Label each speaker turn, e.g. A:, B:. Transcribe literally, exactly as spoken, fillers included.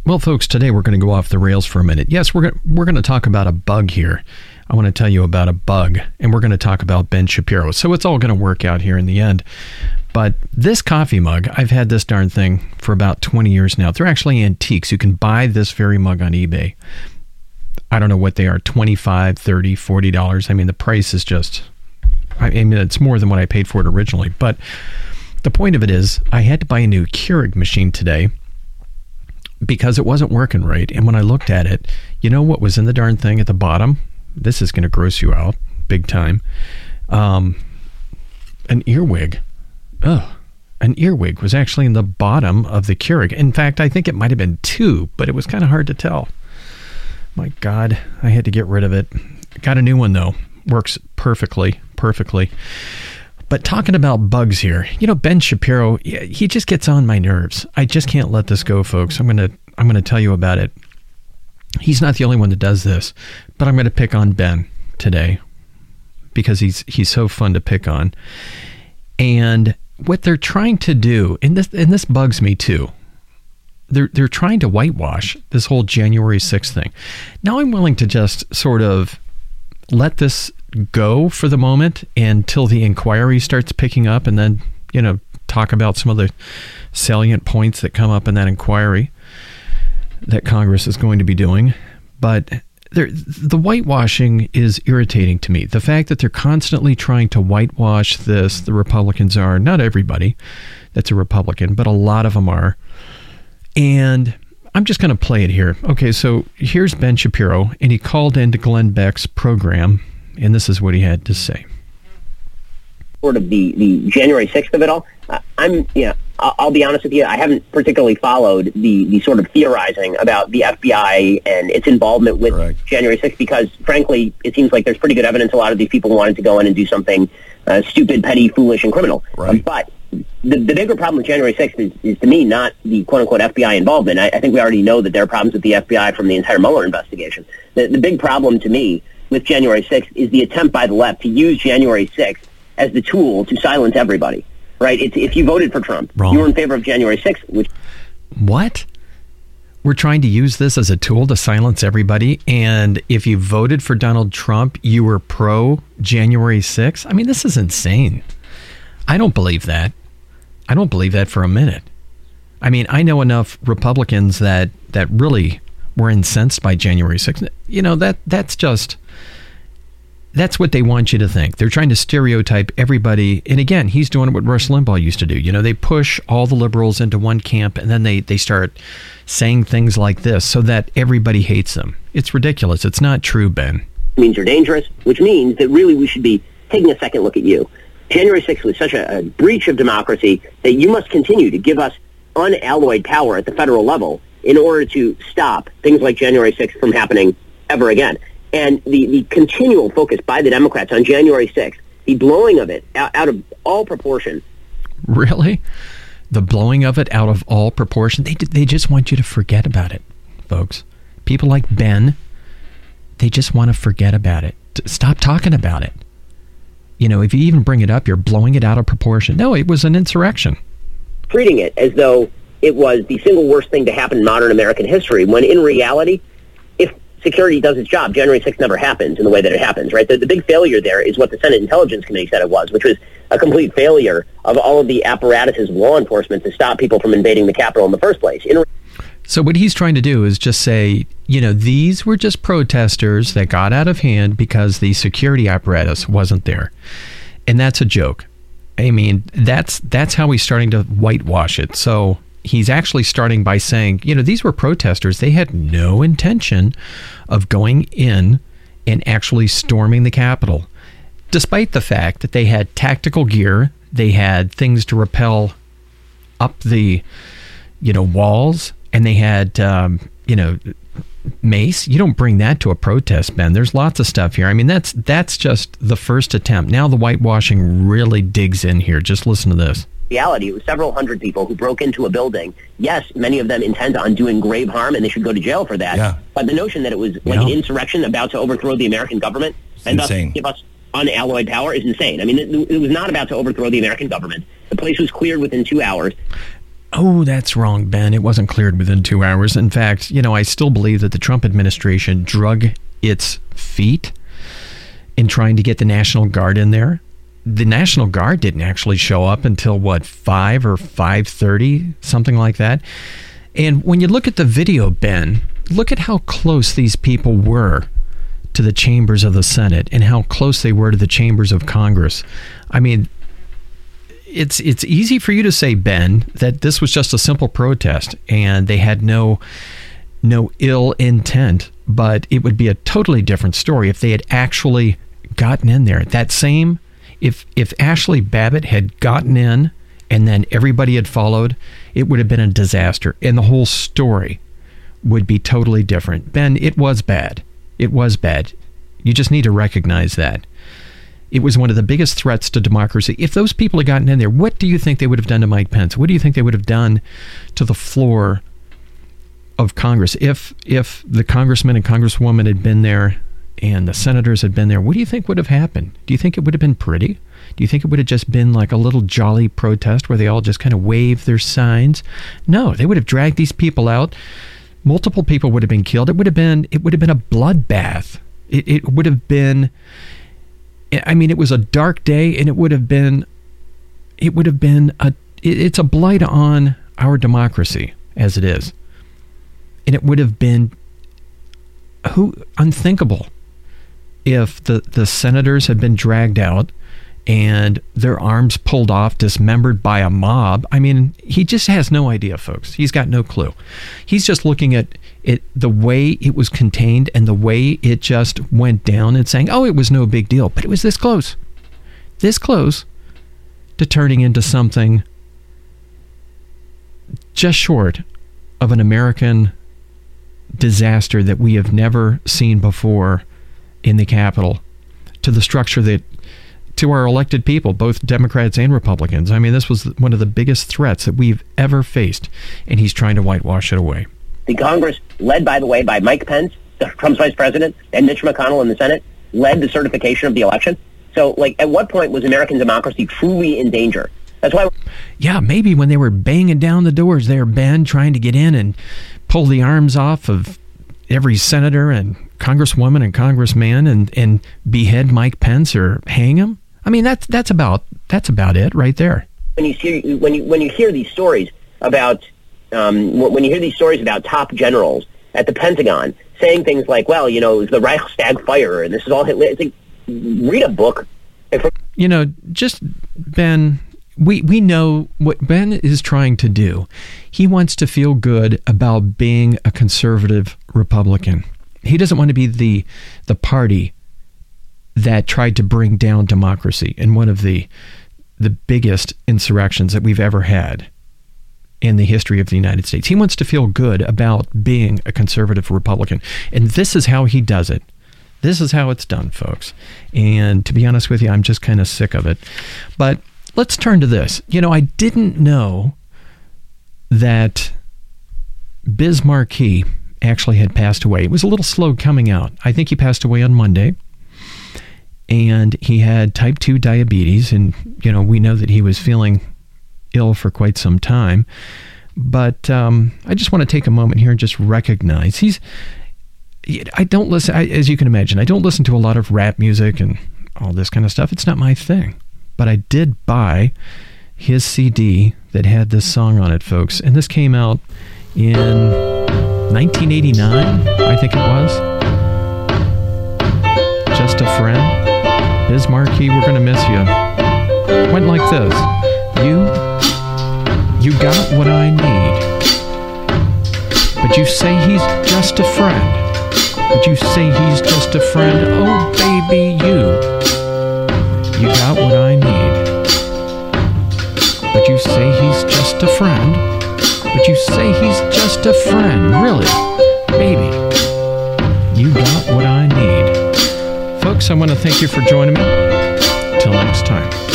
A: Well, folks, today we're going to go off the rails for a minute. Yes, we're going we're going to talk about a bug here. I want to tell you about a bug, and we're going to talk about Ben Shapiro. So it's all going to work out here in the end. But this coffee mug, I've had this darn thing for about twenty years now. They're actually antiques. You can buy this very mug on eBay. I don't know what they are, twenty-five dollars, thirty dollars, forty dollars. I mean, the price is just, I mean, it's more than what I paid for it originally. But the point of it is, I had to buy a new Keurig machine today because it wasn't working right. And when I looked at it, you know what was in the darn thing at the bottom? This is going to gross you out big time. Um, an earwig. Oh, an earwig was actually in the bottom of the Keurig. In fact, I think it might have been two, but it was kind of hard to tell. My God, I had to get rid of it. Got a new one, though. Works perfectly, perfectly. But talking about bugs here, you know, Ben Shapiro, he just gets on my nerves. I just can't let this go, folks. I'm going to I'm going to tell you about it. He's not the only one that does this, but I'm going to pick on Ben today because he's he's so fun to pick on. And what they're trying to do, and this and this bugs me too, they're they're trying to whitewash this whole January sixth thing. Now I'm willing to just sort of let this go for the moment until the inquiry starts picking up, and then, you know, talk about some of the salient points that come up in that inquiry that Congress is going to be doing. But the whitewashing is irritating to me. The fact that they're constantly trying to whitewash this, the Republicans are, not everybody that's a Republican, but a lot of them are. And I'm just going to play it here. Okay, so here's Ben Shapiro, and he called into Glenn Beck's program, and this is what he had to say.
B: Sort of the, the January sixth of it all. Uh, I'm, you know, I'll, I'll be honest with you, I haven't particularly followed the, the sort of theorizing about the F B I and its involvement with Correct. January sixth because, frankly, it seems like there's pretty good evidence a lot of these people wanted to go in and do something uh, stupid, petty, foolish, and criminal.
C: Right.
B: Um, but the, the bigger problem with January sixth is, is, to me, not the quote-unquote F B I involvement. I, I think we already know that there are problems with the F B I from the entire Mueller investigation. The, the big problem, to me, with January sixth is the attempt by the left to use January sixth as the tool to silence everybody, right? It's, if you voted for Trump,
A: Wrong.
B: you were in favor of January sixth. Which
A: What? We're trying to use this as a tool to silence everybody, and if you voted for Donald Trump, you were pro January sixth? I mean, this is insane. I don't believe that. I don't believe that for a minute. I mean, I know enough Republicans that, that really were incensed by January sixth. You know, that that's just... That's what they want you to think. They're trying to stereotype everybody. And again, he's doing what Rush Limbaugh used to do. You know, they push all the liberals into one camp, and then they, they start saying things like this so that everybody hates them. It's ridiculous. It's not true, Ben.
B: It means you're dangerous, which means that really we should be taking a second look at you. January sixth was such a, a breach of democracy that you must continue to give us unalloyed power at the federal level in order to stop things like January sixth from happening ever again. And the, the continual focus by the Democrats on January sixth, the blowing of it out, out of all proportion.
A: Really? The blowing of it out of all proportion? They they just want you to forget about it, folks. People like Ben, they just want to forget about it. Stop talking about it. You know, if you even bring it up, you're blowing it out of proportion. No, it was an insurrection.
B: Treating it as though it was the single worst thing to happen in modern American history, when in reality, if security does its job, January sixth never happens in the way that it happens, right? The, the big failure there is what the Senate Intelligence Committee said it was, which was a complete failure of all of the apparatuses of law enforcement to stop people from invading the Capitol in the first place. In
A: So what he's trying to do is just say, you know, these were just protesters that got out of hand because the security apparatus wasn't there. And that's a joke. I mean, that's that's how he's starting to whitewash it. So he's actually starting by saying, you know, these were protesters. They had no intention of going in and actually storming the Capitol, despite the fact that they had tactical gear. They had things to rappel up the, you know, walls, and they had, um, you know, mace. You don't bring that to a protest, Ben. There's lots of stuff here. I mean, that's that's just the first attempt. Now the whitewashing really digs in here. Just listen to this.
B: Reality, it was several hundred people who broke into a building. Yes, many of them intent on doing grave harm, and they should go to jail for that. Yeah. But the notion that it was like yeah. an insurrection about to overthrow the American government
C: it's
B: and
C: insane.
B: thus give us unalloyed power is insane. I mean, it, it was not about to overthrow the American government. The place was cleared within two hours.
A: Oh, that's wrong, Ben. It wasn't cleared within two hours. In fact, you know, I still believe that the Trump administration drug its feet in trying to get the National Guard in there. The National Guard didn't actually show up until, what, five or five thirty, something like that. And when you look at the video, Ben, look at how close these people were to the chambers of the Senate and how close they were to the chambers of Congress. I mean, it's it's easy for you to say, Ben, that this was just a simple protest and they had no no ill intent, but it would be a totally different story if they had actually gotten in there. That same, if if Ashley Babbitt had gotten in and then everybody had followed, it would have been a disaster. And the whole story would be totally different. Ben, it was bad. It was bad. You just need to recognize that. It was one of the biggest threats to democracy. If those people had gotten in there, what do you think they would have done to Mike Pence? What do you think they would have done to the floor of Congress? If if the congressman and congresswoman had been there and the senators had been there, what do you think would have happened? Do you think it would have been pretty? Do you think it would have just been like a little jolly protest where they all just kind of waved their signs? No, they would have dragged these people out. Multiple people would have been killed. It would have been it would have been a bloodbath. It it would have been I mean, it was a dark day, and it would have been, it would have been a, it's a blight on our democracy as it is. And it would have been who unthinkable if the, the senators had been dragged out and their arms pulled off, dismembered by a mob. I mean, he just has no idea, folks. He's got no clue. He's just looking at it, the way it was contained and the way it just went down and saying, oh, it was no big deal. But it was this close, this close to turning into something just short of an American disaster that we have never seen before in the Capitol, to the structure that, to our elected people, both Democrats and Republicans. I mean, this was one of the biggest threats that we've ever faced, and he's trying to whitewash it away.
B: The Congress, led, by the way, by Mike Pence, Trump's vice president, and Mitch McConnell in the Senate, led the certification of the election. So, like, at what point was American democracy truly in danger? That's why...
A: Yeah, maybe when they were banging down the doors there, Ben, trying to get in and pull the arms off of every senator and congresswoman and congressman and, and behead Mike Pence or hang him. I mean, that's that's about that's about it right there.
B: When you see when you when you hear these stories about um, when you hear these stories about top generals at the Pentagon saying things like, "Well, you know, it was the Reichstag fire, and this is all Hitler," it's like, read a book.
A: You know, just Ben. We we know what Ben is trying to do. He wants to feel good about being a conservative Republican. He doesn't want to be the the party that tried to bring down democracy in one of the the biggest insurrections that we've ever had in the history of the United States. He wants to feel good about being a conservative Republican. And this is how he does it. This is how it's done, folks. And to be honest with you, I'm just kind of sick of it. But let's turn to this. You know, I didn't know that Biz Markie actually had passed away. It was a little slow coming out. I think he passed away on Monday. And he had type two diabetes, and, you know, we know that he was feeling ill for quite some time. But um, I just want to take a moment here and just recognize he's, I don't listen, I, as you can imagine, I don't listen to a lot of rap music and all this kind of stuff. It's not my thing. But I did buy his C D that had this song on it, folks. And this came out in nineteen eighty-nine, I think it was. Just a Friend. Biz Markie, we're going to miss you. Went like this. You, you got what I need. But you say he's just a friend. But you say he's just a friend. Oh, baby, you. You got what I need. But you say he's just a friend. But you say he's just a friend. Really? Baby, you got what I need. Folks, I want to thank you for joining me. Till next time.